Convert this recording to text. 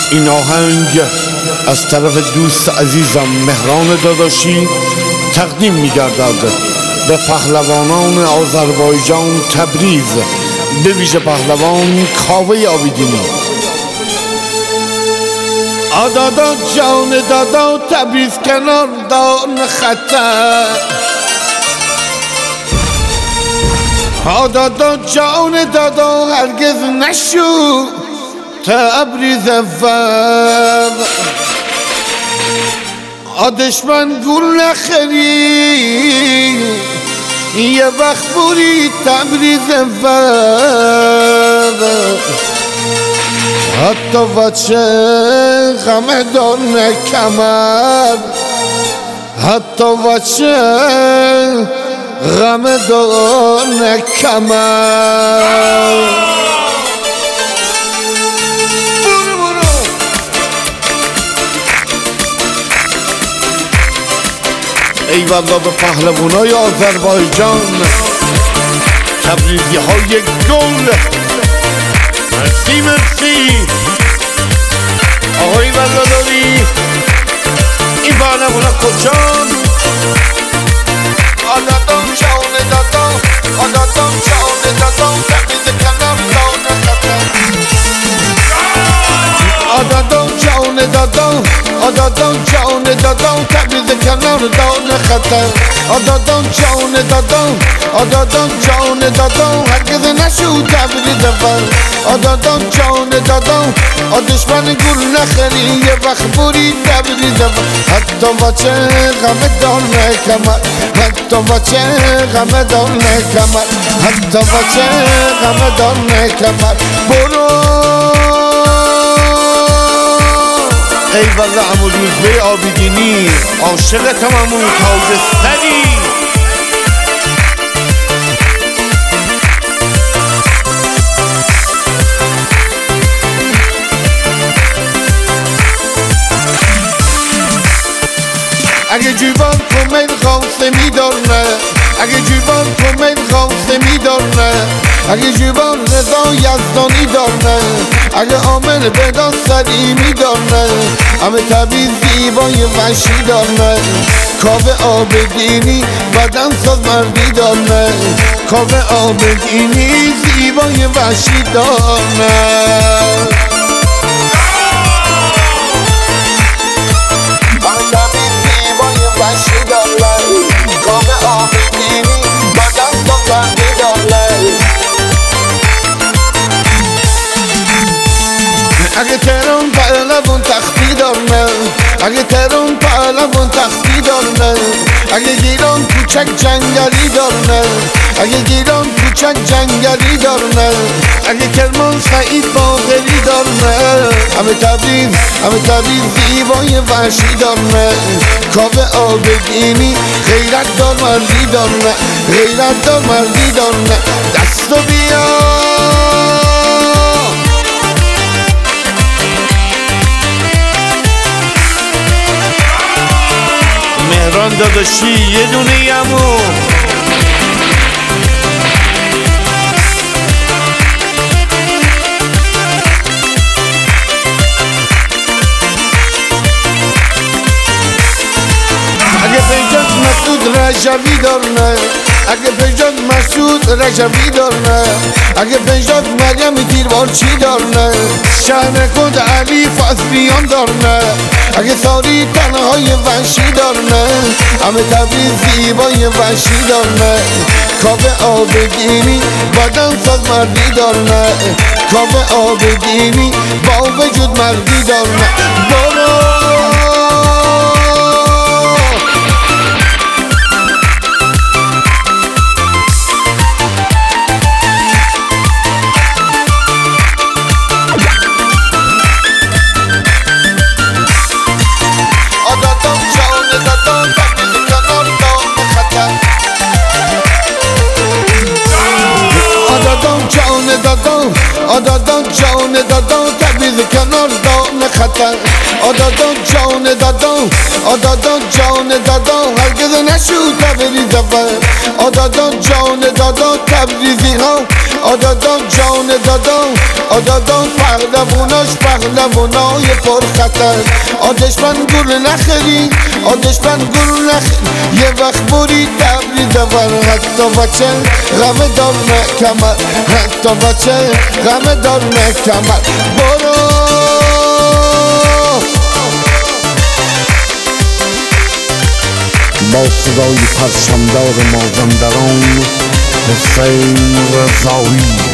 این آهنگ از طرف دوست عزیزم مهران داداشی تقدیم می‌گردد به پهلوانان آذربایجان تبریز، به ویژه پهلوان کاوه آبیدینی. آدادا جان دادا تبریز کنار دان خطر، آدادا جان دادا هرگز نشو تبریز اول. دشمن گل نخری یه وقت بوری تبریز اول. حتی بچه غم دان کمر، حتی بچه غم دان کمر. ای والله به پهلوانای آذربایجان، تبریزی های گل، مرسی مرسی. آقای والله این پهلوانا کجان؟ آدادان جان دادا، آدادان جان دادا تبریز کنار دان خطر. آدادان جان دادا، آدادان جان دادا تبریز کنار دان خطر. آدادان جان دادا، آدادان جان دادا هرگز نشو تبریز اول. آدادان جان دادا دشمن گل نخری یه وقت بوری تبریز اول. حتی بچه غم دان کمر، حتی بچه غم دان کمر، حتی بچه غم دان کمر. برو ای والله عمو روزبه آبیدینی، عاشقتم عمو تاج سری. اگه جیبان تو میل خواسته میدارنه، اگه جیبان تو میل خواسته میدارنه، اگه جیبان رضا یزدانی دارنه، اگه عامل بدان سری میدارنه، همه تبریز زیبای وحشی دارنه. کاوه آبدینی بدن ساز مردی دارنه، کاوه آبدینی زیبای وحشی دارنه. وحشی دارنه، کاوه آبدینی بدن ساز مردی دارنه. اگه تهران پهلوان تختی دارنه، اگه تهران پهلوان تختی دارنه، اگه گیران کوچک جنگلی دارنه، اگه گیران کوچک جنگلی دارنه، اگه کرمان سعید باقری دارنه. همه تبریز، همه تبریز زیبای وحشی دارنه. کاوه آبدینی غیرت دار مردی دارنه، غیرت دار مردی دارنه. دستو بیا مهران داداشی یه دونه یمو. اگه پیجان مسعود رجبی دارنه، اگه پیجان مسعود رجبی دارنه، اگه پیجان مریم دیربارچی دارنه، شهر کند علی فضلیان دارنه، اگه ساری تنهای وحشی دارنه. همه تبریز زیبای وحشی دارنه. کاوه آبدینی بدن ساز مردی دارنه، کاوه آبدینی با وجود مردی دارنه. برو آدادان جان دادا تبریز کنار دان خطر. آدادان جان دادا، آدادان جان دادا هرگز هرگز نشد تبریز اول آدادان جان دادان تبریزی ها آدادان جان دادان آدادان پهلوانای پرخطر آدشمن گل نخری آدشمن گل نخری یه وقت بری تبریز اول حتی بچه غم دار کمر حتی بچه غم دار کمر برو با صدای پرچمدار مازندران حسین رضایی